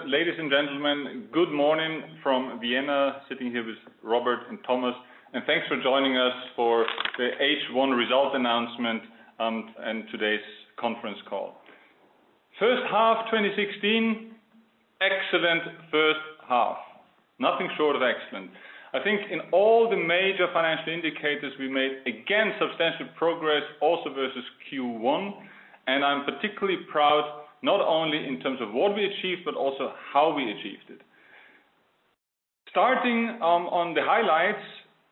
Ladies and gentlemen, good morning from Vienna, sitting here with Robert and Thomas, and thanks for joining us for the H1 result announcement and today's conference call. First half 2016, excellent first half. Nothing short of excellent. I think in all the major financial indicators we made again substantial progress also versus Q1, and I'm particularly proud not only in terms of what we achieved but also how we achieved it. Starting on the highlights,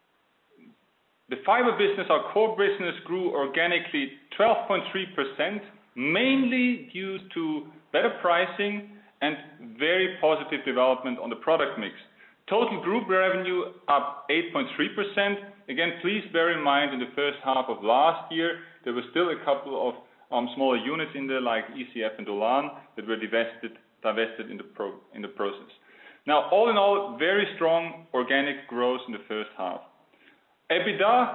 the fiber business, our core business, grew organically 12.3%, mainly due to better pricing and very positive development on the product mix. Total group revenue up 8.3%. Again, please bear in mind in the first half of last year there were still a couple of smaller units in there like ECF and Dolan that were divested in the process. Now, all in all, very strong organic growth in the first half. EBITDA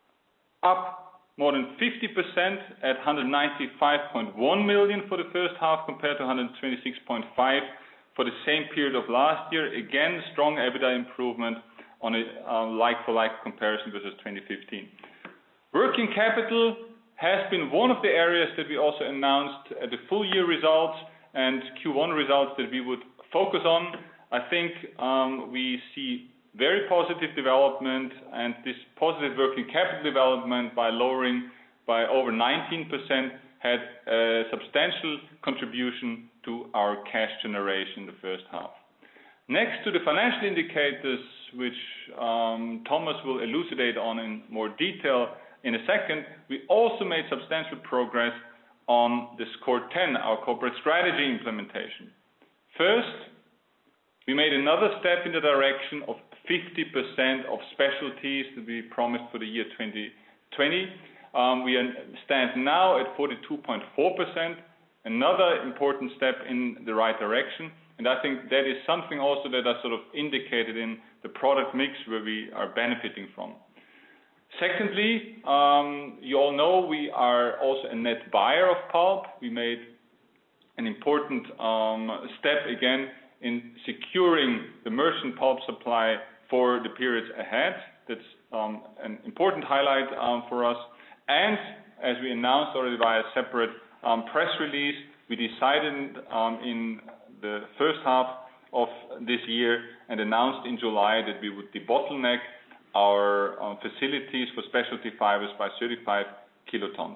up more than 50% at 195.1 million for the first half compared to 126.5 for the same period of last year. Again, strong EBITDA improvement on a like-for-like comparison versus 2015. Working capital has been one of the areas that we also announced at the full year results and Q1 results that we would focus on. I think we see very positive development, and this positive working capital development by lowering by over 19% had a substantial contribution to our cash generation in the first half. Next to the financial indicators, which Thomas will elucidate on in more detail in a second, we also made substantial progress on the SCORE 10, our corporate strategy implementation. First, we made another step in the direction of 50% of specialties to be promised for the year 2020. We stand now at 42.4%, another important step in the right direction, and I think that is something also that I sort of indicated in the product mix where we are benefiting from. Secondly, you all know we are also a net buyer of pulp. We made an important step again in securing the merchant pulp supply for the periods ahead. That's an important highlight for us. And as we announced already via a separate press release, we decided in the first half of this year and announced in July that we would debottleneck our facilities for specialty fibers by 35 kilotons.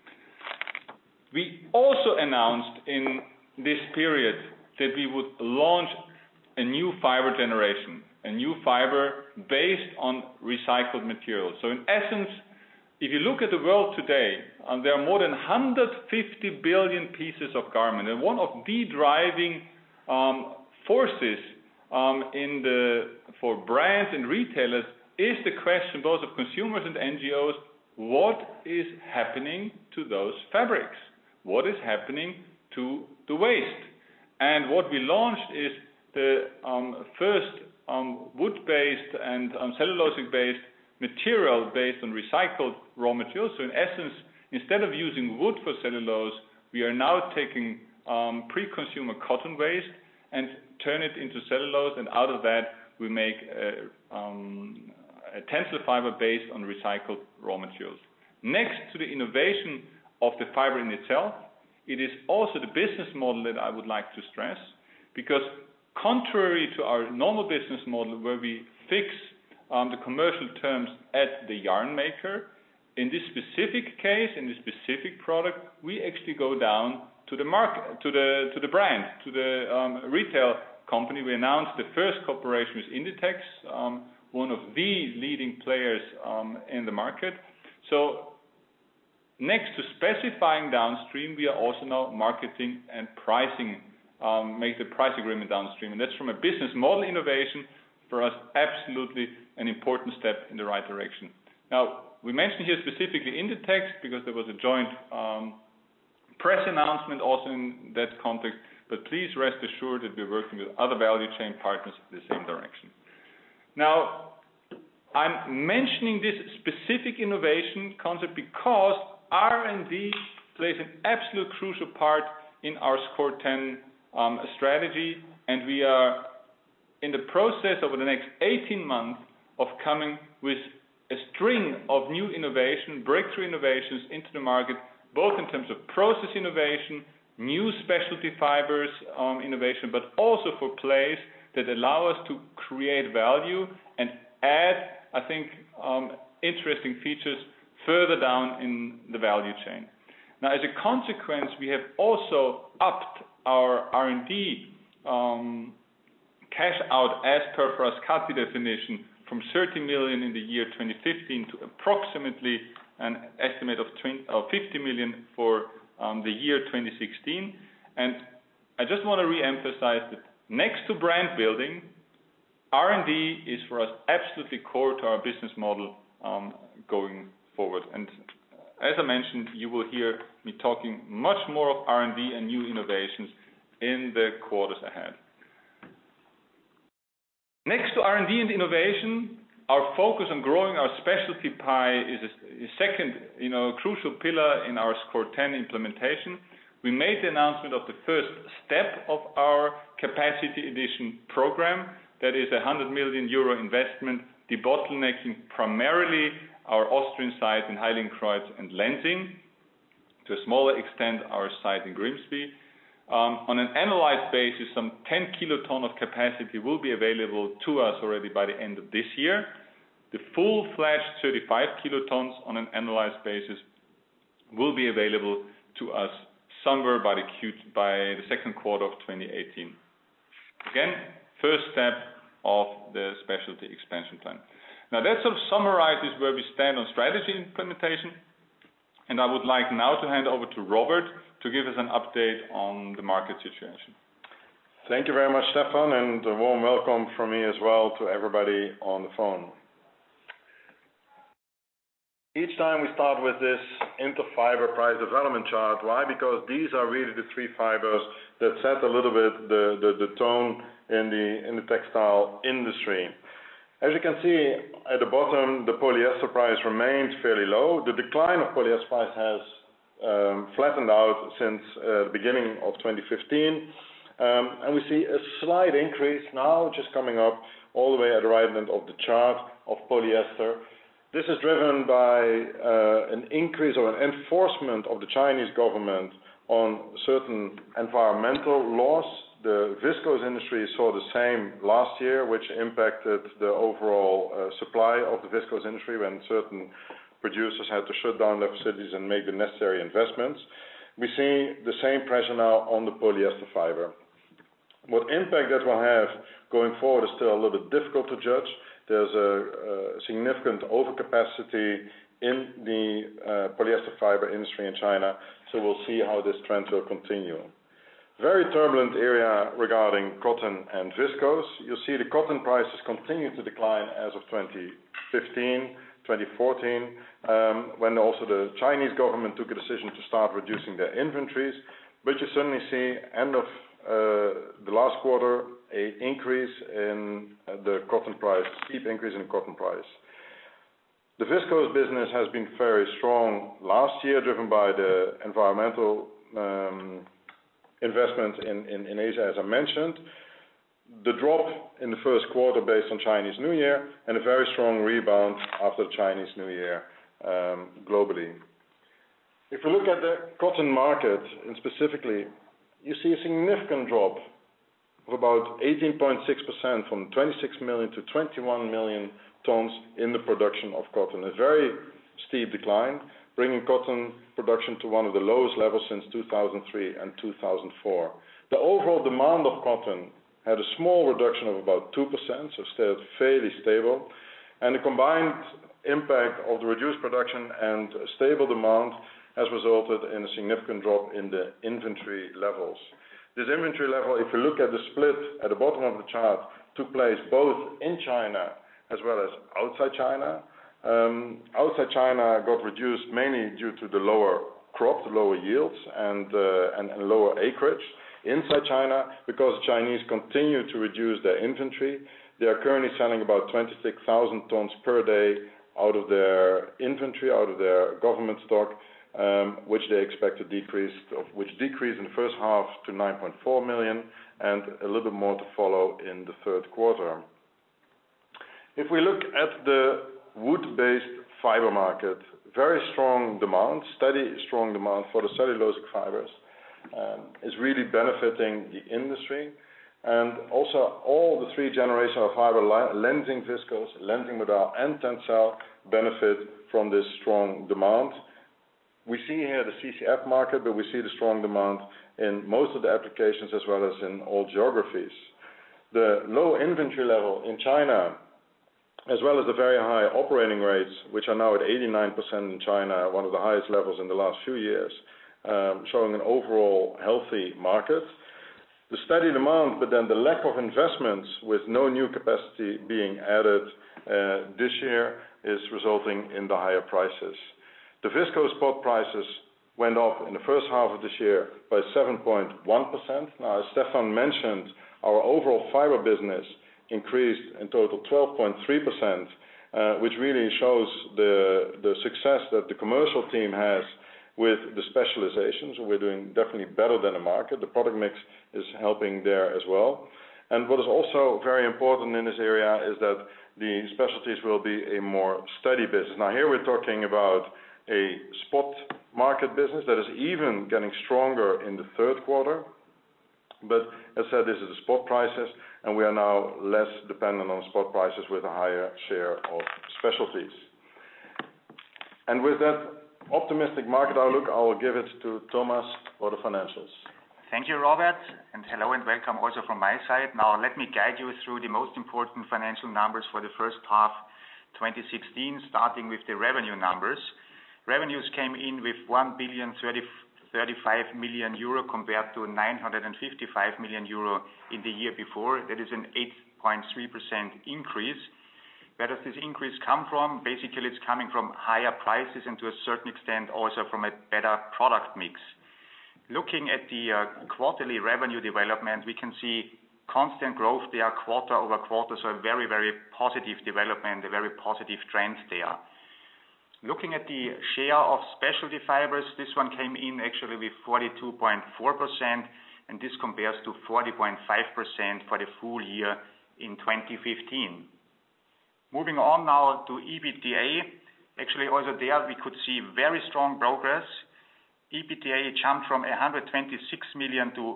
We also announced in this period that we would launch a new fiber generation, a new fiber based on recycled materials. So in essence, if you look at the world today, there are more than 150 billion pieces of garment, and one of the driving forces for brands and retailers is the question both of consumers and NGOs: what is happening to those fabrics? What is happening to the waste? And what we launched is the first wood-based and cellulosic-based material based on recycled raw materials. So in essence, instead of using wood for cellulose, we are now taking pre-consumer cotton waste and turn it into cellulose, and out of that we make a tencel fiber based on recycled raw materials. Next to the innovation of the fiber in itself, it is also the business model that I would like to stress, because contrary to our normal business model where we fix the commercial terms at the yarn maker, in this specific case, in this specific product, we actually go down to the market, to the brand, to the retail company. We announced the first cooperation with Inditex, one of the leading players in the market. So next to specifying downstream, we are also now marketing and pricing, make the price agreement downstream. And that's from a business model innovation for us absolutely an important step in the right direction. Now, we mentioned here specifically Inditex because there was a joint press announcement also in that context, but please rest assured that we're working with other value chain partners in the same direction. Now, I'm mentioning this specific innovation concept because R&D plays an absolute crucial part in our SCORE 10 strategy, and we are in the process over the next 18 months of coming with a string of new innovation, breakthrough innovations into the market, both in terms of process innovation, new specialty fibers innovation, but also for plays that allow us to create value and add, I think, interesting features further down in the value chain. Now, as a consequence, we have also upped our R&D cash out as per Frascati definition from 30 million in the year 2015 to approximately an estimate of 50 million for the year 2016. And I just want to re-emphasize that next to brand building, R&D is for us absolutely core to our business model going forward. And as I mentioned, you will hear me talking much more of R&D and new innovations in the quarters ahead. Next to R&D and innovation, our focus on growing our specialty pie is a second, crucial pillar in our SCORE 10 implementation. We made the announcement of the first step of our capacity addition program. That is a 100 million euro investment, debottlenecking primarily our Austrian site in Heiligenkreuz and Lenzing, to a smaller extent our site in Grimsby. On an annualized basis, some 10 kiloton of capacity will be available to us already by the end of this year. The full-fledged 35 kilotons on an annualized basis will be available to us somewhere by the second quarter of 2018. Again, first step of the specialty expansion plan. Now that sort of summarizes where we stand on strategy implementation, and I would like now to hand over to Robert to give us an update on the market situation. Thank you very much, Stefan, and a warm welcome from me as well to everybody on the phone. Each time we start with this interfiber price development chart. Why? Because these are really the three fibers that set a little bit the tone in the textile industry. As you can see at the bottom, the polyester price remains fairly low. The decline of polyester price has flattened out since the beginning of 2015. And we see a slight increase now, just coming up all the way at the right end of the chart of polyester. This is driven by an increase or an enforcement of the Chinese government on certain environmental laws. The viscose industry saw the same last year, which impacted the overall supply of the viscose industry when certain producers had to shut down their facilities and make the necessary investments. We see the same pressure now on the polyester fiber. What impact that will have going forward is still a little bit difficult to judge. There's a significant overcapacity in the polyester fiber industry in China, so we'll see how this trend will continue. Very turbulent area regarding cotton and viscose. You'll see the cotton prices continue to decline as of 2015, 2014, when also the Chinese government took a decision to start reducing their inventories. But you suddenly see, end of the last quarter, an increase in the cotton price, steep increase in cotton price. The viscose business has been very strong last year, driven by the environmental investment in Asia, as I mentioned. The drop in the first quarter based on Chinese New Year, and a very strong rebound after Chinese New Year globally. If we look at the cotton market, and specifically, you see a significant drop of about 18.6% from 26 million to 21 million tons in the production of cotton. A very steep decline, bringing cotton production to one of the lowest levels since 2003 and 2004. The overall demand of cotton had a small reduction of about 2%, so stayed fairly stable. And the combined impact of the reduced production and stable demand has resulted in a significant drop in the inventory levels. This inventory level, if you look at the split at the bottom of the chart, took place both in China as well as outside China. Outside China got reduced mainly due to the lower crop, the lower yields, and lower acreage. Inside China, because the Chinese continue to reduce their inventory, they are currently selling about 26,000 tons per day out of their inventory, out of their government stock, which they expect to decrease, which decreased in the first half to 9.4 million, and a little bit more to follow in the third quarter. If we look at the wood-based fiber market, very strong demand, steady strong demand for the cellulosic fibers, is really benefiting the industry. And also all the three generations of fiber, Lenzing viscose, Lenzing modal, and Tencel, benefit from this strong demand. We see here the CCF market, but we see the strong demand in most of the applications as well as in all geographies. The low inventory level in China, as well as the very high operating rates, which are now at 89% in China, one of the highest levels in the last few years, showing an overall healthy market. The steady demand, but then the lack of investments with no new capacity being added this year is resulting in the higher prices. The viscose spot prices went up in the first half of this year by 7.1%. Now, as Stefan mentioned, our overall fiber business increased in total 12.3%, which really shows the success that the commercial team has with the specializations. We're doing definitely better than the market. The product mix is helping there as well. And what is also very important in this area is that the specialties will be a more steady business. Now here we're talking about a spot market business that is even getting stronger in the third quarter. But as said, this is the spot prices, and we are now less dependent on spot prices with a higher share of specialties. And with that optimistic market outlook, I will give it to Thomas for the financials. Thank you, Robert, and hello and welcome also from my side. Now let me guide you through the most important financial numbers for the first half 2016, starting with the revenue numbers. Revenues came in with 1,035 million euro compared to 955 million euro in the year before. That is an 8.3% increase. Where does this increase come from? Basically, it's coming from higher prices and to a certain extent also from a better product mix. Looking at the quarterly revenue development, we can see constant growth there quarter over quarter, so a very, very positive development, a very positive trend there. Looking at the share of specialty fibers, this one came in actually with 42.4%, and this compares to 40.5% for the full year in 2015. Moving on now to EBITDA. Actually, also there we could see very strong progress. EBITDA jumped from 126 million to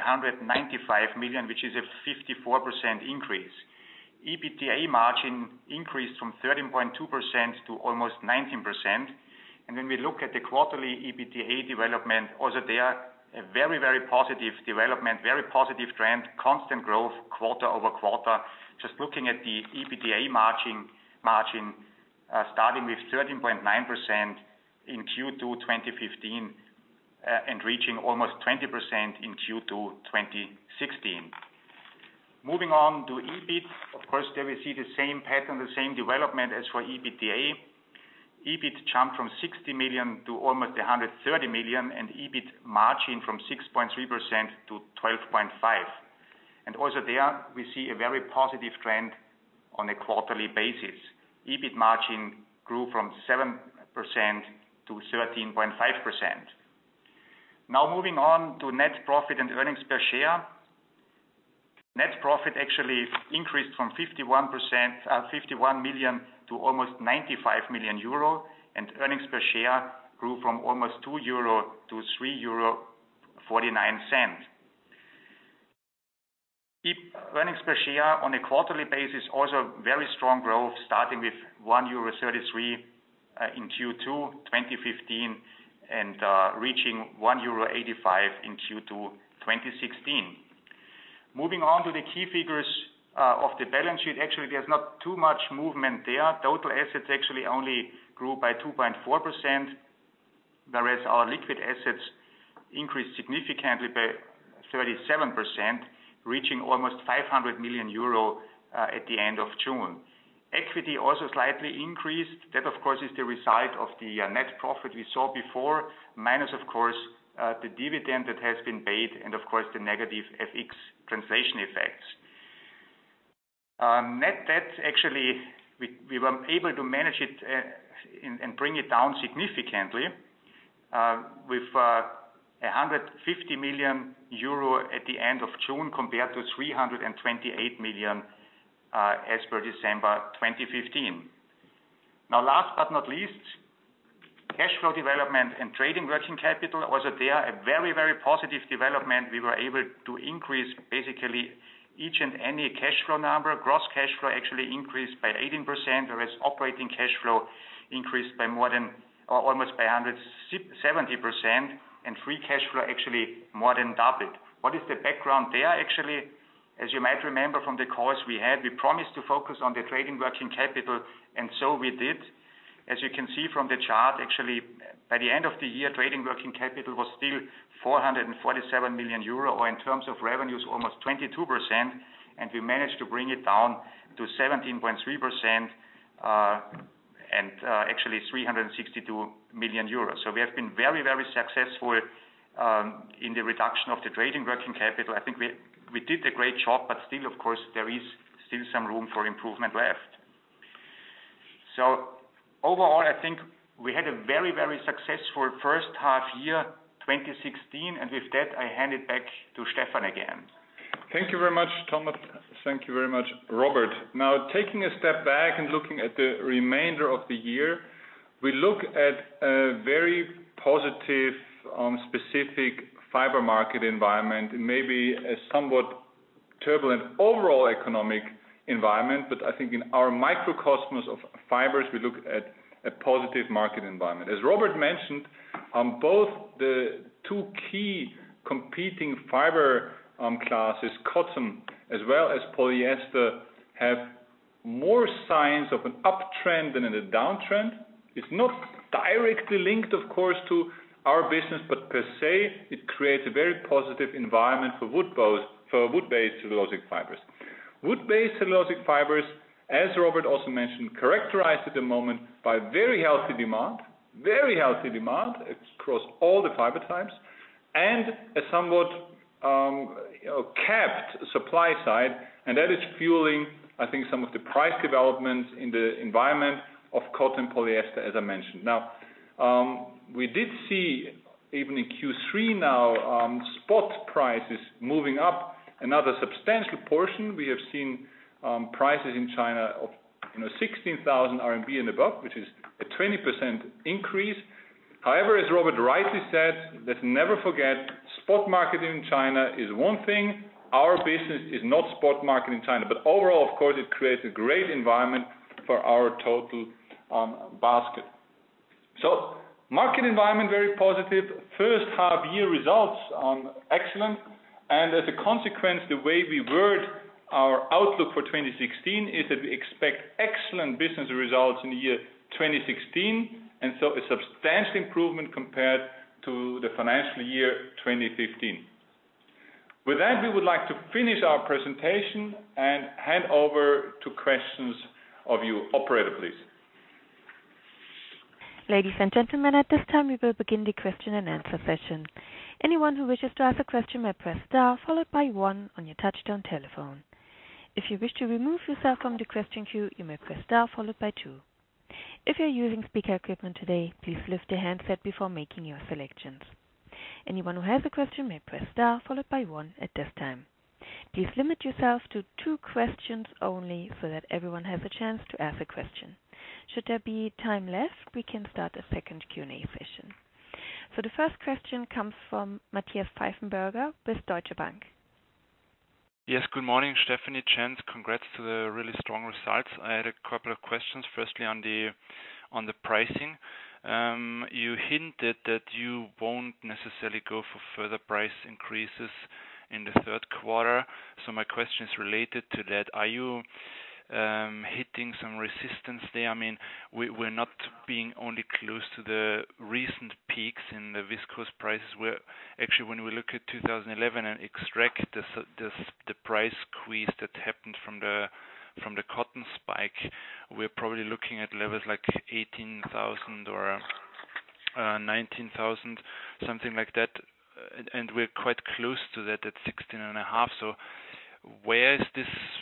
195 million, which is a 54% increase. EBITDA margin increased from 13.2% to almost 19%. And when we look at the quarterly EBITDA development, also there a very, very positive development, very positive trend, constant growth quarter over quarter. Just looking at the EBITDA margin starting with 13.9% in Q2 2015 and reaching almost 20% in Q2 2016. Moving on to EBIT, of course, there we see the same pattern, the same development as for EBITDA. EBIT jumped from 60 million to almost 130 million, and EBIT margin from 6.3% to 12.5%. And also there we see a very positive trend on a quarterly basis. EBIT margin grew from 7% to 13.5%. Now moving on to net profit and earnings per share. Net profit actually increased from 51 million to almost 95 million euro, and earnings per share grew from almost 2 euro to 3.49 euro. Earnings per share on a quarterly basis also very strong growth, starting with 1.33 euro in Q2 2015 and reaching 1.85 euro in Q2 2016. Moving on to the key figures of the balance sheet, actually there's not too much movement there. Total assets actually only grew by 2.4%, whereas our liquid assets increased significantly by 37%, reaching almost 500 million euro at the end of June. Equity also slightly increased. That, of course, is the result of the net profit we saw before, minus, of course, the dividend that has been paid, and, of course, the negative FX translation effects. Net debt, actually, we were able to manage it and bring it down significantly. with 150 million euro at the end of June compared to 328 million as per December 2015. Now, last but not least, cash flow development and trading working capital. Also there, a very, very positive development. We were able to increase basically each and any cash flow number. Gross cash flow actually increased by 18%, whereas operating cash flow increased by almost by 170%, and free cash flow actually more than doubled. What is the background there? Actually, as you might remember from the calls we had, we promised to focus on the trading working capital, and so we did. As you can see from the chart, actually, by the end of the year, trading working capital was still 447 million euro, or in terms of revenues, almost 22%, and we managed to bring it down to 17.3%, and actually 362 million euros. So we have been very, very successful in the reduction of the trading working capital. I think we did a great job, but still, of course, there is still some room for improvement left. So overall, I think we had a very, very successful first half year 2016, and with that, I hand it back to Stefan again. Thank you very much, Thomas. Thank you very much, Robert. Now, taking a step back and looking at the remainder of the year, we look at a very positive, specific fiber market environment, and maybe a somewhat turbulent overall economic environment, but I think in our microcosmos of fibers, we look at a positive market environment. As Robert mentioned, both the two key competing fiber classes, cotton as well as polyester, have more signs of an uptrend than in a downtrend. It's not directly linked, of course, to our business, but per se, it creates a very positive environment for wood-based cellulosic fibers. Wood-based cellulosic fibers, as Robert also mentioned, characterized at the moment by very healthy demand across all the fiber types, and a somewhat capped supply side, and that is fueling, I think, some of the price developments in the environment of cotton polyester, as I mentioned. Now, we did see, even in Q3 now, spot prices moving up another substantial portion. We have seen prices in China of 16,000 RMB and above, which is a 20% increase. However, as Robert rightly said, let's never forget, spot market in China is one thing. Our business is not spot market in China, but overall, of course, it creates a great environment for our total basket. So, market environment very positive. First half year results excellent, and as a consequence, the way we word our outlook for 2016 is that we expect excellent business results in the year 2016, and so a substantial improvement compared to the financial year 2015. With that, we would like to finish our presentation and hand over to questions of you. Operator, please. Ladies and gentlemen, at this time we will begin the question and answer session. Anyone who wishes to ask a question may press star followed by 1 on your touchtone telephone. If you wish to remove yourself from the question queue, you may press star followed by 2. If you're using speaker equipment today, please lift the handset before making your selections. Anyone who has a question may press star followed by 1 at this time. Please limit yourself to 2 questions only so that everyone has a chance to ask a question. Should there be time left, we can start a second Q&A session. So the first question comes from Matthias Pfeifenberger with Deutsche Bank. Yes, good morning, Stephanie, Jens. Congrats to the really strong results. I had a couple of questions. Firstly, on the pricing. You hinted that you won't necessarily go for further price increases in the third quarter. So my question is related to that. Are you hitting some resistance there? I mean, we're not being only close to the recent peaks in the viscose prices. We're actually, when we look at 2011 and extract the price squeeze that happened from the cotton spike, we're probably looking at levels like 18,000 or 19,000, something like that, and we're quite close to that at 16.5. So where is this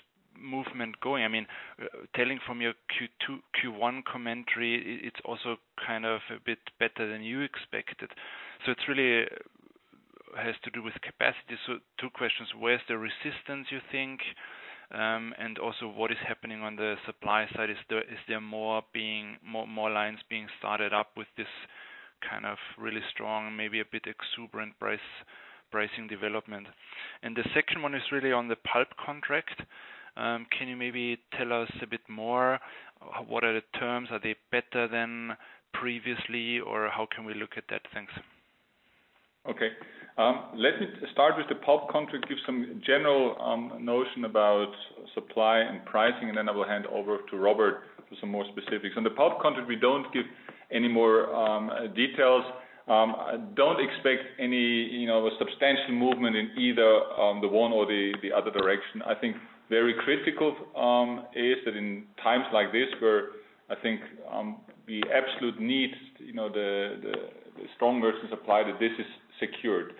movement going? I mean, telling from your Q1 commentary, it's also kind of a bit better than you expected. So it's really has to do with capacity. So two questions: where's the resistance, you think? And also, what is happening on the supply side? Is there more lines being started up with this kind of really strong, maybe a bit exuberant pricing development? And the second one is really on the pulp contract. Can you maybe tell us a bit more? What are the terms? Are they better than previously, or how can we look at that? Thanks. Okay. Let me start with the pulp contract, give some general notion about supply and pricing, and then I will hand over to Robert for some more specifics. On the pulp contract, we don't give any more details. Don't expect any, substantial movement in either the one or the other direction. I think very critical is that in times like this, where I think we absolutely need, the strong merchant supply, that this is secured.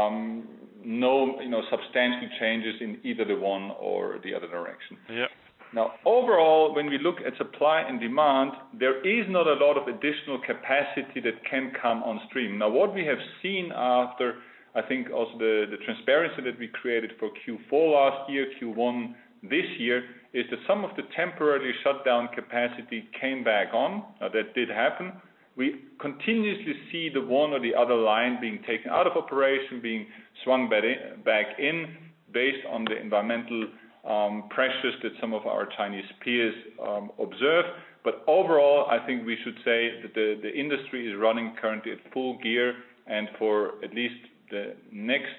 No, substantial changes in either the one or the other direction. Yeah. Now, overall, when we look at supply and demand, there is not a lot of additional capacity that can come on stream. Now, what we have seen after, I think, also the transparency that we created for Q4 last year, Q1 this year, is that some of the temporarily shut down capacity came back on. That did happen. We continuously see the one or the other line being taken out of operation, being swung back in, based on the environmental pressures that some of our Chinese peers observe. But overall, I think we should say that the industry is running currently at full gear, and for at least the next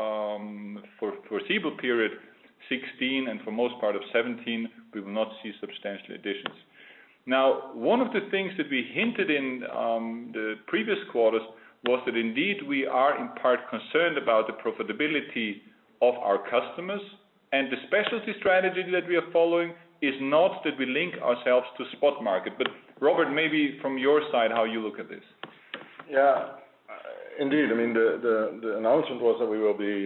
foreseeable period, 16, and for most part of 17, we will not see substantial additions. Now, one of the things that we hinted in the previous quarters was that indeed we are in part concerned about the profitability of our customers, and the specialty strategy that we are following is not that we link ourselves to spot market. But Robert, maybe from your side, how you look at this? Yeah, indeed. I mean, the announcement was that we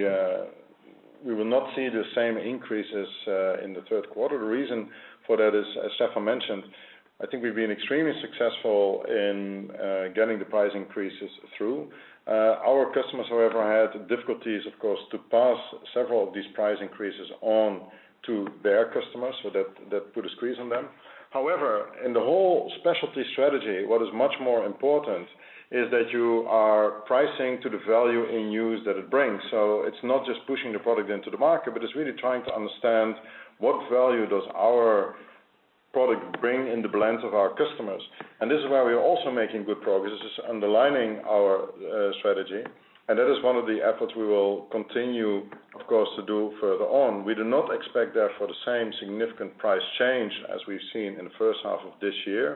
will not see the same increases in the third quarter. The reason for that is, as Stefan mentioned, I think we've been extremely successful in getting the price increases through. Our customers, however, had difficulties, of course, to pass several of these price increases on to their customers, so that put a squeeze on them. However, in the whole specialty strategy, what is much more important is that you are pricing to the value in use that it brings. So it's not just pushing the product into the market, but it's really trying to understand what value does our product bring in the blends of our customers. And this is where we are also making good progress. This is underlining our strategy, and that is one of the efforts we will continue, of course, to do further on. We do not expect, therefore, the same significant price change as we've seen in the first half of this year.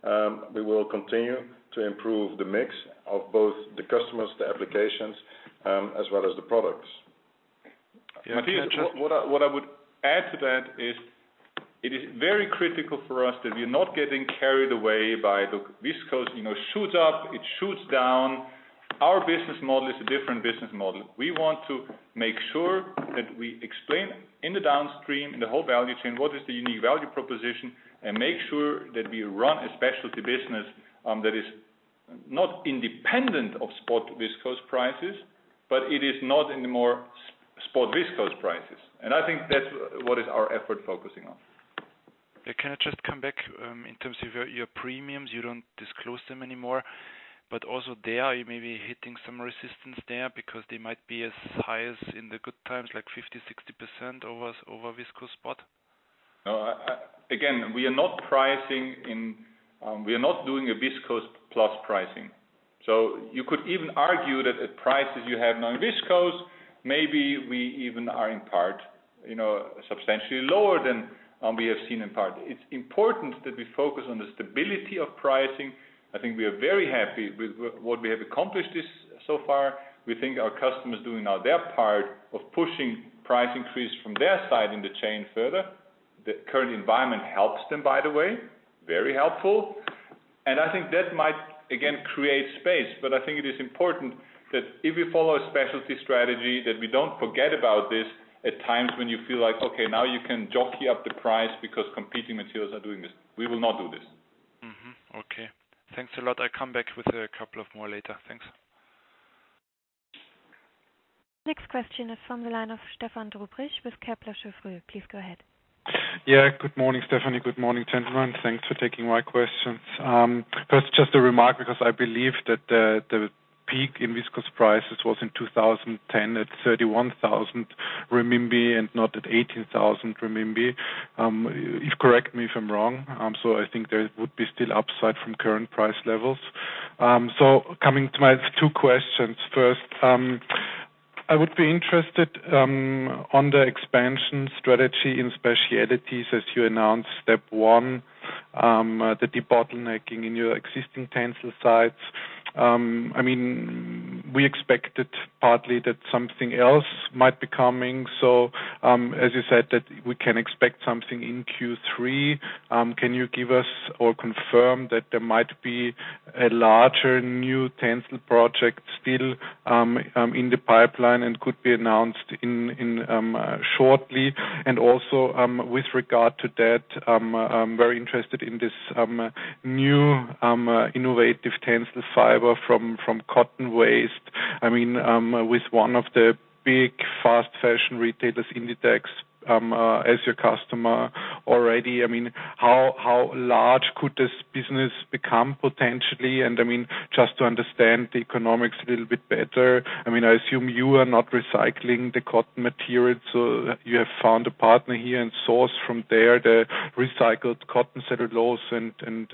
We will continue to improve the mix of both the customers, the applications, as well as the products. Yeah, Matthias, what I would add to that is, it is very critical for us that we are not getting carried away by the viscose, shoots up, it shoots down. Our business model is a different business model. We want to make sure that we explain in the downstream, in the whole value chain, what is the unique value proposition, and make sure that we run a specialty business that is not independent of spot viscose prices, but it is not in the more spot viscose prices. And I think that's what is our effort focusing on. Can I just come back in terms of your premiums? You don't disclose them anymore, but also there, you may be hitting some resistance there because they might be as high as in the good times, like 50-60% over viscose spot. No, again, we are not pricing in. We are not doing a viscose plus pricing. So you could even argue that at prices you have now in viscose, maybe we even are in part, substantially lower than we have seen in part. It's important that we focus on the stability of pricing. I think we are very happy with what we have accomplished so far. We think our customers doing now their part of pushing price increase from their side in the chain further. The current environment helps them, by the way, very helpful. And I think that might, again, create space. But I think it is important that if we follow a specialty strategy, that we don't forget about this at times when you feel like, okay, now you can jockey up the price because competing materials are doing this. We will not do this. Okay. Thanks a lot. I come back with a couple of more later. Thanks. Next question is from the line of Stefan Drubrich with Kepler Cheuvreux. Please go ahead. Yeah, good morning, Stephanie. Good morning, gentlemen. Thanks for taking my questions. First, just a remark, because I believe that the peak in viscose prices was in 2010 at 31,000 renminbi and not at 18,000 renminbi. If correct me if I'm wrong. So I think there would be still upside from current price levels. So coming to my two questions. First, I would be interested on the expansion strategy in specialties, as you announced, step one, the debottlenecking in your existing Tensile sites. I mean, we expected partly that something else might be coming. So, as you said, that we can expect something in Q3. Can you give us or confirm that there might be a larger new Tensile project still in the pipeline and could be announced in shortly? And also, with regard to that, I'm very interested in this new innovative Tensile fiber from cotton waste. I mean, with one of the big fast fashion retailers, Inditex, as your customer already. I mean, how large could this business become potentially? And I mean, just to understand the economics a little bit better, I mean, I assume you are not recycling the cotton material, so you have found a partner here and source from there the recycled cotton cellulose. And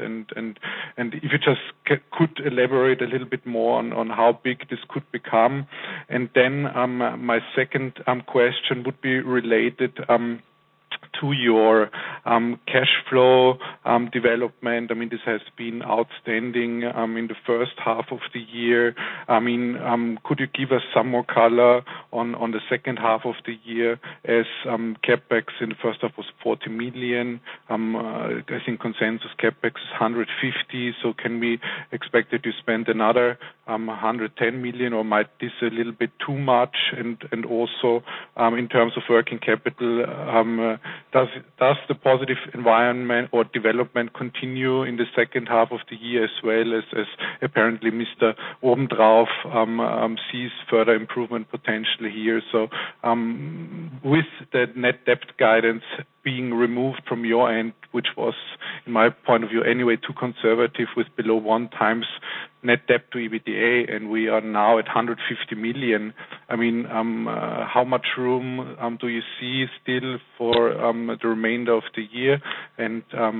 if you just could elaborate a little bit more on how big this could become. And then my second question would be related to your cash flow development. I mean, this has been outstanding in the first half of the year. I mean, could you give us some more color on the second half of the year, as CapEx in the first half was 40 million. I think consensus CapEx is 150. So can we expect that you spend another 110 million, or might this a little bit too much? And also in terms of working capital, does the positive environment or development continue in the second half of the year, as well as apparently Mr. Obendrauf sees further improvement potentially here? So with the net debt guidance being removed from your end, which was, in my point of view anyway, too conservative, with below 1 times net debt to EBITDA, and we are now at 150 million. I mean, how much room do you see still for the remainder of the year? And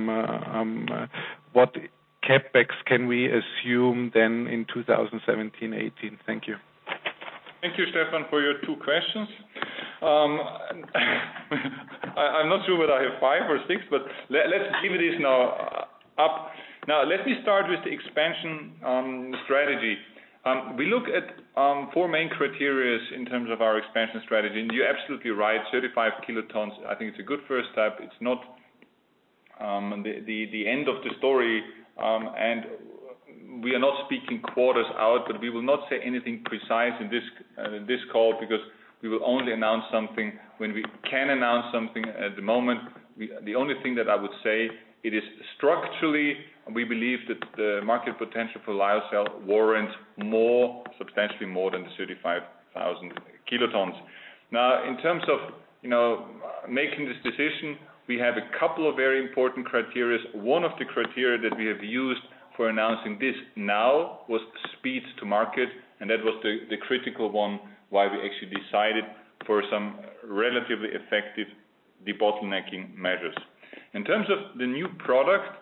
what CapEx can we assume then in 2017-18? Thank you. Thank you, Stefan, for your two questions. I'm not sure whether I have 5 or 6, but let's leave this now up. Now, let me start with the expansion strategy. We look at 4 main criteria in terms of our expansion strategy, and you're absolutely right, 35 kilotons, I think it's a good first step. It's not the end of the story, and we are not speaking quarters out, but we will not say anything precise in this call, because we will only announce something when we can announce something. At the moment, the only thing that I would say, it is structurally, we believe that the market potential for lyocell warrants substantially more than the 35,000 kilotons. Now, in terms of making this decision, we have a couple of very important criteria. One of the criteria that we have used for announcing this now was speed to market, and that was the critical one, why we actually decided for some relatively effective debottlenecking measures. In terms of the new product,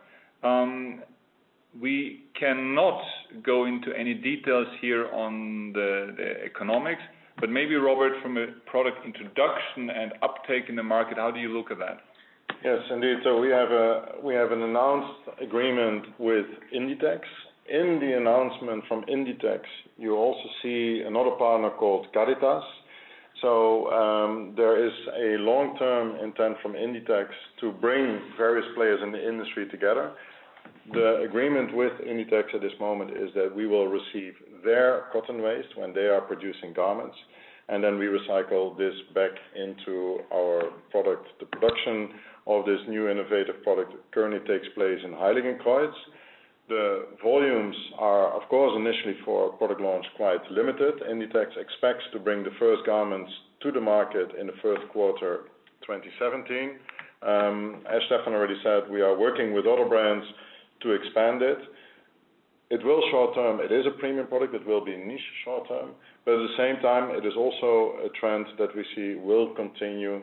we cannot go into any details here on the economics, but maybe, Robert, from a product introduction and uptake in the market, how do you look at that? Yes, indeed. So we have an announced agreement with Inditex. In the announcement from Inditex, you also see another partner called Caritas. So there is a long-term intent from Inditex to bring various players in the industry together. The agreement with Inditex at this moment is that we will receive their cotton waste when they are producing garments, and then we recycle this back into our product. The production of this new innovative product currently takes place in Heiligenkreuz. The volumes are, of course, initially for product launch quite limited. Inditex expects to bring the first garments to the market in the first quarter 2017. As Stefan already said, we are working with other brands to expand it. It will short term, it is a premium product, it will be niche short term, but at the same time, it is also a trend that we see will continue,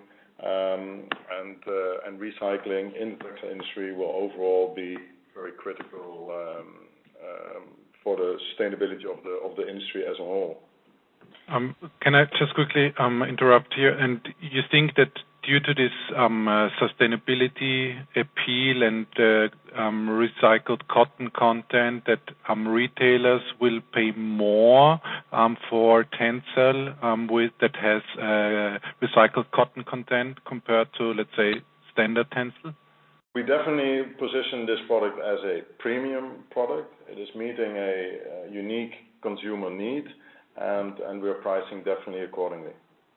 and recycling in the textile industry will overall be very critical for the sustainability of the industry as a whole. Can I just quickly interrupt here? And you think that due to this sustainability appeal and recycled cotton content, that retailers will pay more for Tencel that has recycled cotton content compared to, let's say, standard Tencel? We definitely position this product as a premium product. It is meeting a unique consumer need, and we're pricing definitely accordingly.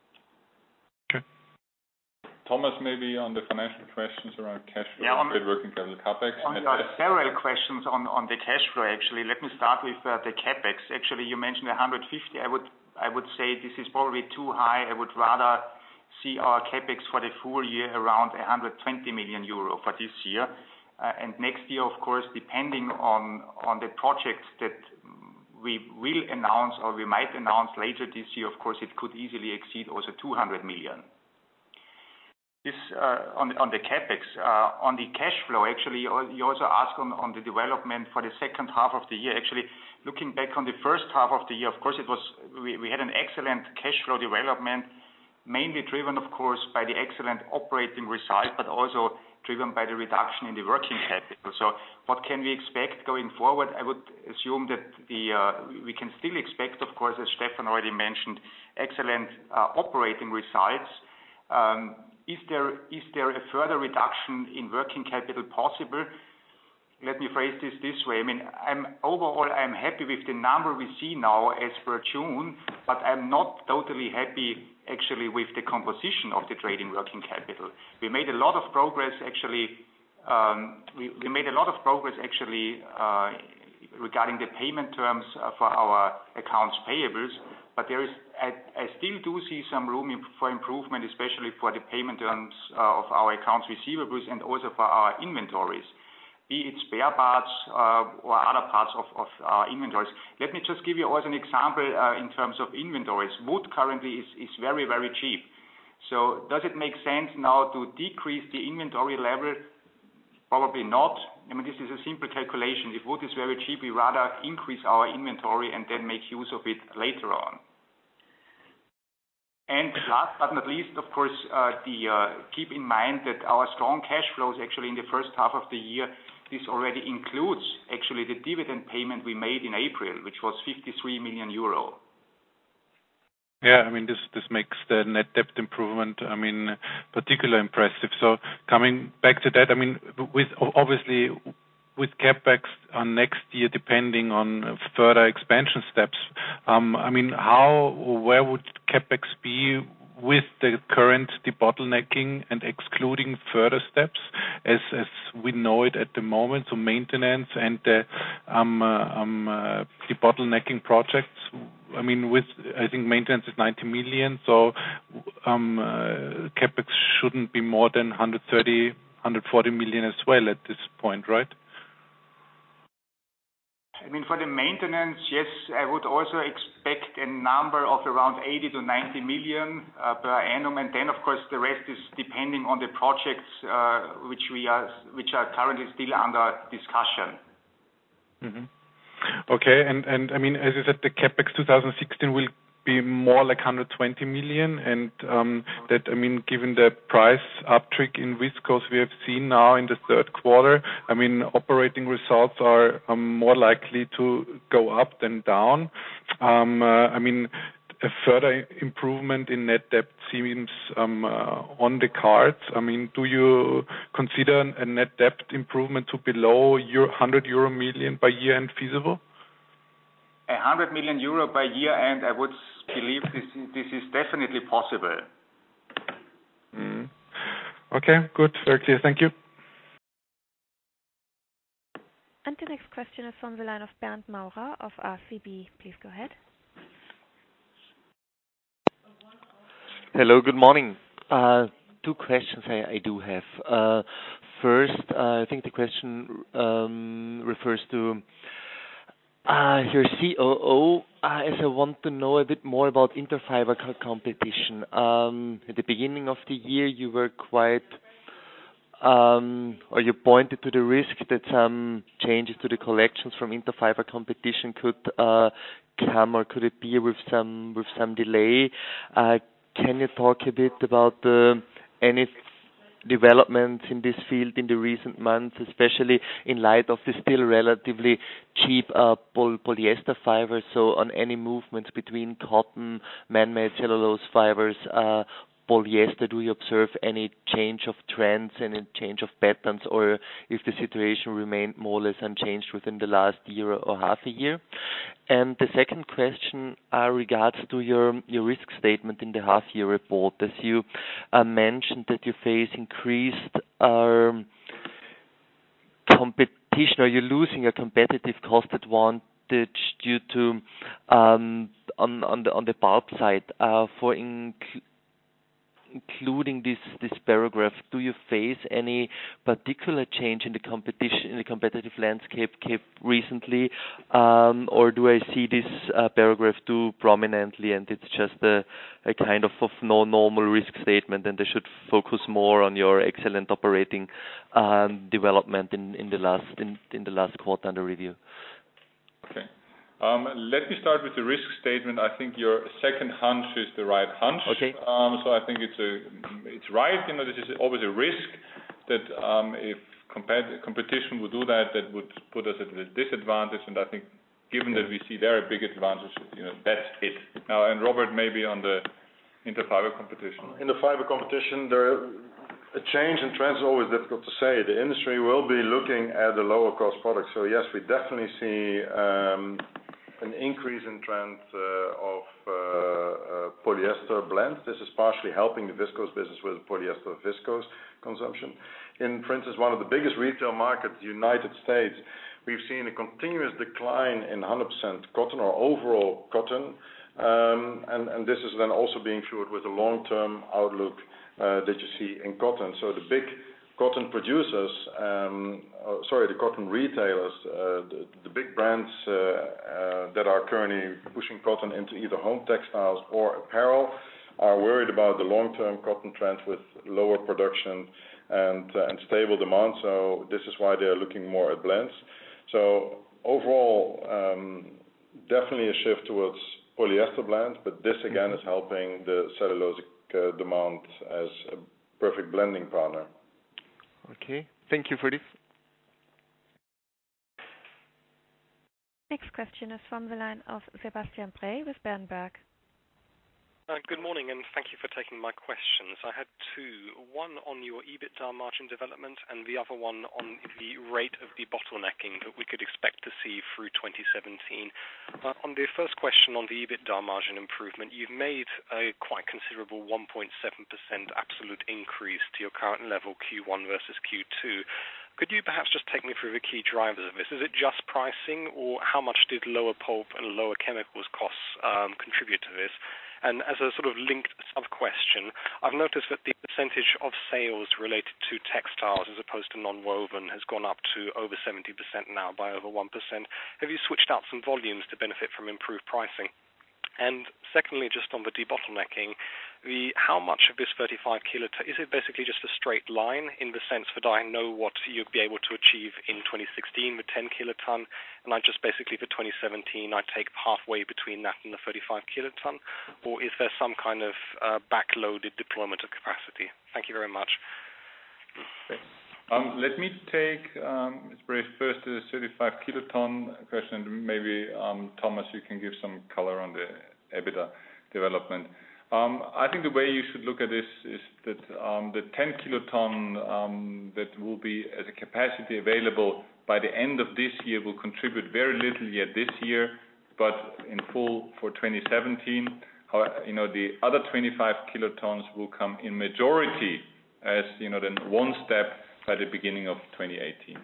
Okay. Thomas, maybe on the financial questions around cash flow, trade working capital, CapEx. There are several questions on the cash flow, actually. Let me start with the CapEx. Actually, you mentioned 150. I would say this is probably too high. I would rather see our CapEx for the full year around 120 million euro for this year. And next year, of course, depending on the projects that we will announce or we might announce later this year, of course, it could easily exceed also 200 million. This on the CapEx. On the cash flow, actually, you also asked on the development for the second half of the year. Actually, looking back on the first half of the year, of course, we had an excellent cash flow development, mainly driven, of course, by the excellent operating result, but also driven by the reduction in the working capital. So what can we expect going forward? I would assume that we can still expect, of course, as Stefan already mentioned, excellent operating results. Is there a further reduction in working capital possible? Let me phrase this way. I mean, overall I'm happy with the number we see now as per June, but I'm not totally happy actually with the composition of the trading working capital. We made a lot of progress actually. Regarding the payment terms for our accounts payables, but I still do see some room for improvement, especially for the payment terms of our accounts receivables and also for our inventories, be it spare parts or other parts of our inventories. Let me just give you also an example in terms of inventories. Wood currently is very, very cheap. So does it make sense now to decrease the inventory level? Probably not. I mean, this is a simple calculation. If wood is very cheap, we rather increase our inventory and then make use of it later on. And last but not least, of course, keep in mind that our strong cash flows actually in the first half of the year, this already includes actually the dividend payment we made in April, which was 53 million euro. Yeah, I mean, this makes the net debt improvement, I mean, particularly impressive. So coming back to that, I mean, obviously with CapEx on next year, depending on further expansion steps, I mean, where would CapEx be with the current debottlenecking and excluding further steps as we know it at the moment, so maintenance and the debottlenecking projects? I mean, I think maintenance is 90 million, so CapEx shouldn't be more than 130, 140 million as well at this point, right? I mean, for the maintenance, yes, I would also expect a number of around 80 to 90 million per annum, and then of course the rest is depending on the projects which are currently still under discussion. Mm-hmm. Okay, and I mean, as you said, the CapEx 2016 will be more like 120 million, and that, I mean, given the price uptick in viscose we have seen now in the third quarter, I mean, operating results are more likely to go up than down. I mean, a further improvement in net debt seems on the cards. I mean, do you consider a net debt improvement to below 100 million by year end feasible? 100 million euro by year end, I would believe this is definitely possible. Okay, good. Very clear. Thank you. And the next question is from the line of Bernd Maurer of RCB. Please go ahead. Hello, good morning. Two questions I do have. First, I think the question refers to your COO, as I want to know a bit more about Interfiber competition. At the beginning of the year, you were quite, or you pointed to the risk that some changes to the collections from Interfiber competition could come, or could appear with some delay. Can you talk a bit about any developments in this field in the recent months, especially in light of the still relatively cheap polyester fibers? So on any movements between cotton, man-made cellulose fibers, polyester, do you observe any change of trends, any change of patterns, or if the situation remained more or less unchanged within the last year or half a year? And the second question regards to your risk statement in the half-year report. As you mentioned that you face increased competition, or you're losing a competitive cost advantage due to on the pulp side. For including this paragraph, do you face any particular change in the competition, in the competitive landscape recently, or do I see this paragraph too prominently and it's just a kind of no normal risk statement, and I should focus more on your excellent operating development in the last quarter under review? Okay. Let me start with the risk statement. I think your second hunch is the right hunch. Okay. So I think it's right. This is always a risk that if competition would do that would put us at a disadvantage. And I think, given that we see there a big advantage, that's it. Now, and Robert, maybe on the interfiber competition. In the fiber competition, a change in trends is always difficult to say. The industry will be looking at the lower cost products. So yes, we definitely see an increase in trend of polyester blends. This is partially helping the viscose business with polyester viscose consumption. In, for instance, one of the biggest retail markets, the United States, we've seen a continuous decline in 100% cotton or overall cotton, and this is then also being fueled with the long-term outlook that you see in cotton. So the big cotton producers, the cotton retailers, the big brands that are currently pushing cotton into either home textiles or apparel are worried about the long-term cotton trends with lower production and stable demand. So this is why they are looking more at blends. So overall, definitely a shift towards polyester blends, but this again is helping the cellulosic demand as a perfect blending partner. Okay, thank you for this. Next question is from the line of Sebastian Bray with Berenberg. Good morning, and thank you for taking my questions. I had two, one on your EBITDA margin development and the other one on the rate of debottlenecking that we could expect to see through 2017. On the first question on the EBITDA margin improvement, you've made a quite considerable 1.7% absolute increase to your current level Q1 versus Q2. Could you perhaps just take me through the key drivers of this? Is it just pricing, or how much did lower pulp and lower chemicals costs contribute to this? And as a sort of linked sub-question, I've noticed that the percentage of sales related to textiles as opposed to non-woven has gone up to over 70% now, by over 1%. Have you switched out some volumes to benefit from improved pricing? And secondly, just on the debottlenecking, how much of this 35 kiloton, is it basically just a straight line in the sense that I know what you'd be able to achieve in 2016 with 10 kiloton, and I just basically for 2017 I take halfway between that and the 35 kiloton, or is there some kind of backloaded deployment of capacity? Thank you very much. Okay. Let me take first the 35 kiloton question, and maybe Thomas, you can give some color on the EBITDA development. I think the way you should look at this is that the 10 kiloton that will be as a capacity available by the end of this year will contribute very little yet this year, but in full for 2017. The other 25 kilotons will come in majority as, then one step by the beginning of 2018.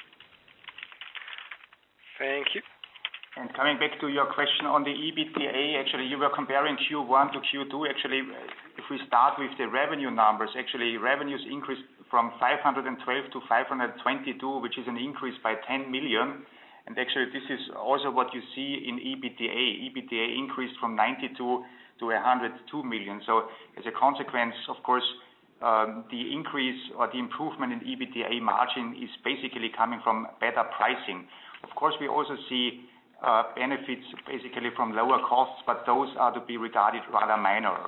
Thank you. And coming back to your question on the EBITDA, actually you were comparing Q1 to Q2. Actually, if we start with the revenue numbers, actually revenues increased from 512 to 522, which is an increase by 10 million. And actually this is also what you see in EBITDA. EBITDA increased from 92 to 102 million. So as a consequence, of course, the increase or the improvement in EBITDA margin is basically coming from better pricing. Of course, we also see benefits basically from lower costs, but those are to be regarded rather minor.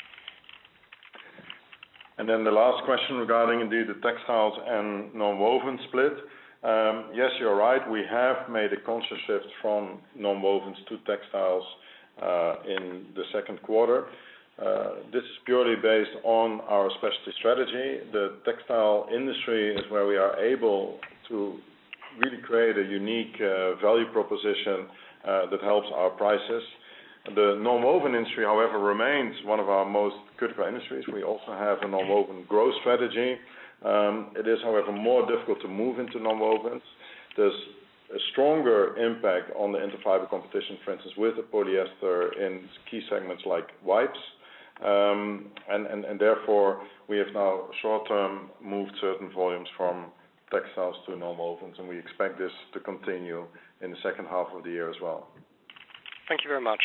And then the last question regarding indeed the textiles and non-woven split. Yes, you're right. We have made a conscious shift from non-wovens to textiles in the second quarter. This is purely based on our specialty strategy. The textile industry is where we are able to really create a unique value proposition that helps our prices. The non-woven industry, however, remains one of our most critical industries. We also have a non-woven growth strategy. It is, however, more difficult to move into non-wovens. There's a stronger impact on the interfiber competition, for instance, with the polyester in key segments like wipes. And therefore, we have now short-term moved certain volumes from textiles to non-wovens, and we expect this to continue in the second half of the year as well. Thank you very much.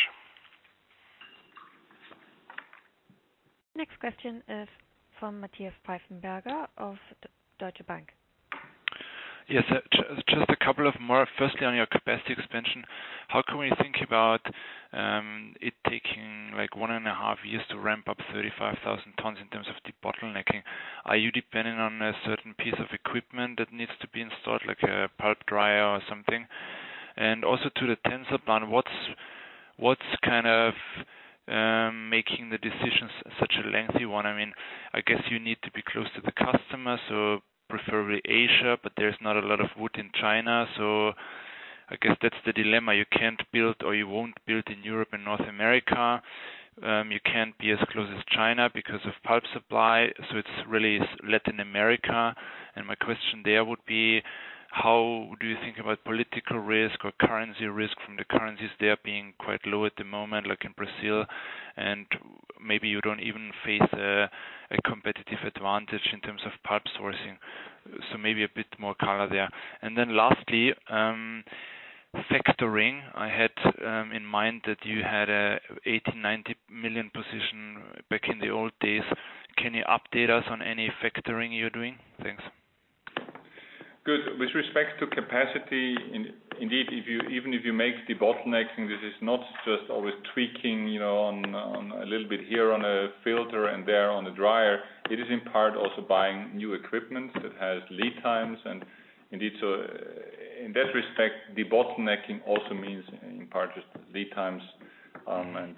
Next question is from Matthias Pfeifenberger of Deutsche Bank. Yes, just a couple of more. Firstly, on your capacity expansion, how can we think about it taking like 1.5 years to ramp up 35,000 tons in terms of debottlenecking? Are you depending on a certain piece of equipment that needs to be installed, like a pulp dryer or something? And also to the Tensile plant, what's kind of making the decisions such a lengthy one? I mean, I guess you need to be close to the customer, so preferably Asia, but there's not a lot of wood in China, so I guess that's the dilemma. You can't build, or you won't build in Europe and North America. You can't be as close as China because of pulp supply, so it's really Latin America. And my question there would be, how do you think about political risk or currency risk from the currencies there being quite low at the moment, like in Brazil, and maybe you don't even face a competitive advantage in terms of pulp sourcing? So maybe a bit more color there. And then lastly, factoring. I had in mind that you had a 80-90 million position back in the old days. Can you update us on any factoring you're doing? Thanks. Good. With respect to capacity, indeed, even if you make debottlenecking, this is not just always tweaking, on a little bit here on a filter and there on a dryer. It is in part also buying new equipment that has lead times, and indeed, so in that respect, debottlenecking also means in part just lead times, and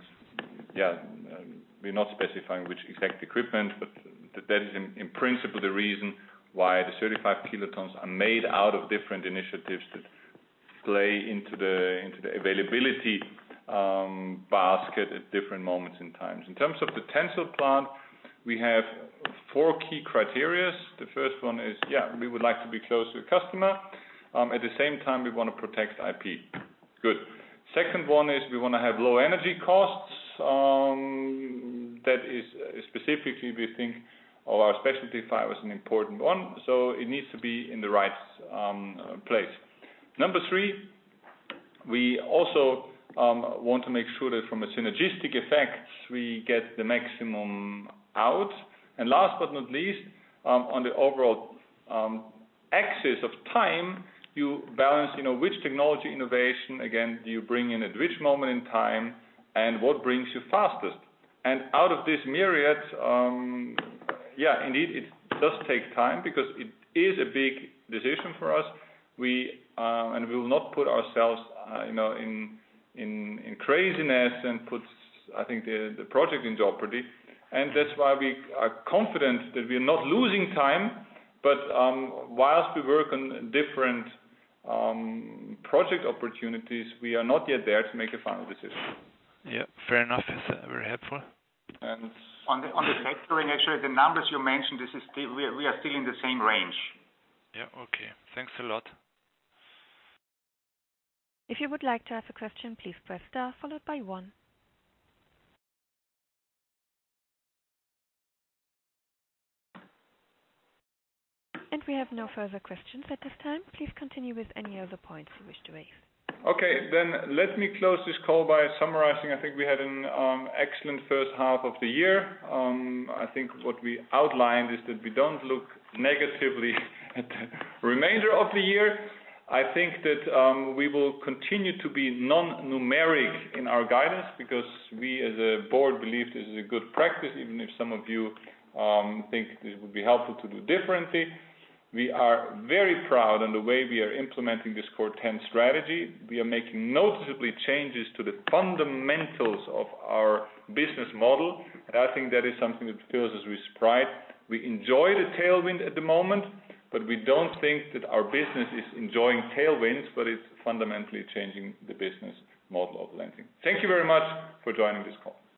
we're not specifying which exact equipment, but that is in principle the reason why the 35 kilotons are made out of different initiatives that play into the availability basket at different moments in time. In terms of the Tensile plant, we have 4 key criteria. The first one is, we would like to be close to the customer. At the same time, we want to protect IP. Good. Second one is we want to have low energy costs. That is specifically, we think, our specialty fiber is an important one, so it needs to be in the right place. Number 3, we also want to make sure that from a synergistic effects we get the maximum out. And last but not least, on the overall axis of time, you balance, which technology innovation, again, do you bring in at which moment in time, and what brings you fastest. And out of this myriad, indeed, it does take time because it is a big decision for us. We will not put ourselves, in craziness and put, I think, the project in jeopardy. And that's why we are confident that we are not losing time. But whilst we work on different project opportunities, we are not yet there to make a final decision. Yeah, fair enough. It's very helpful. And on the factoring, actually, the numbers you mentioned, this is still, we are still in the same range. Yeah, okay. Thanks a lot. If you would like to ask a question, please press star followed by 1. And we have no further questions at this time. Please continue with any other points you wish to raise. Okay, then let me close this call by summarizing. I think we had an excellent first half of the year. I think what we outlined is that we don't look negatively at the remainder of the year. I think that we will continue to be non-numeric in our guidance because we as a board believe this is a good practice, even if some of you think this would be helpful to do differently. We are very proud on the way we are implementing this Core 10 strategy. We are making noticeably changes to the fundamentals of our business model, and I think that is something that fills us with pride. We enjoy the tailwind at the moment, but we don't think that our business is enjoying tailwinds, but it's fundamentally changing the business model of Lenzing. Thank you very much for joining this call.